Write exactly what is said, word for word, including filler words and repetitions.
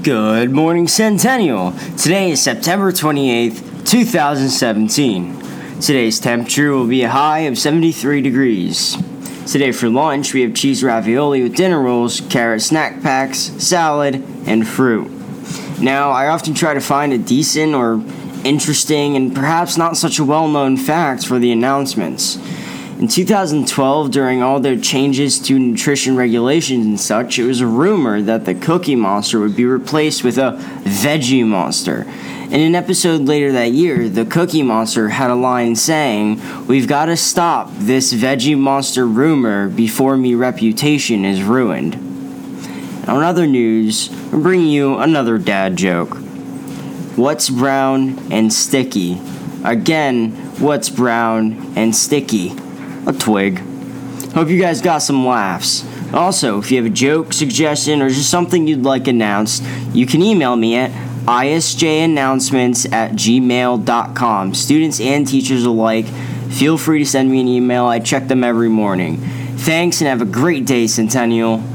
Good morning, Centennial. Today is September twenty-eighth, twenty seventeen. Today's temperature will be a high of seventy-three degrees. Today for lunch, we have cheese ravioli with dinner rolls, carrot snack packs, salad, and fruit. Now, I often try to find a decent or interesting and perhaps not such a well-known fact for the announcements. In two thousand twelve, during all the changes to nutrition regulations and such, it was a rumor that the Cookie Monster would be replaced with a Veggie Monster. In an episode later that year, the Cookie Monster had a line saying, "We've got to stop this Veggie Monster rumor before me reputation is ruined." On other news, we're bringing you another dad joke. What's brown and sticky? Again, what's brown and sticky? A twig. Hope you guys got some laughs. Also, if you have a joke, suggestion, or just something you'd like announced, you can email me at isjannouncements at gmail dot com. Students and teachers alike, feel free to send me an email. I check them every morning. Thanks and have a great day, Centennial.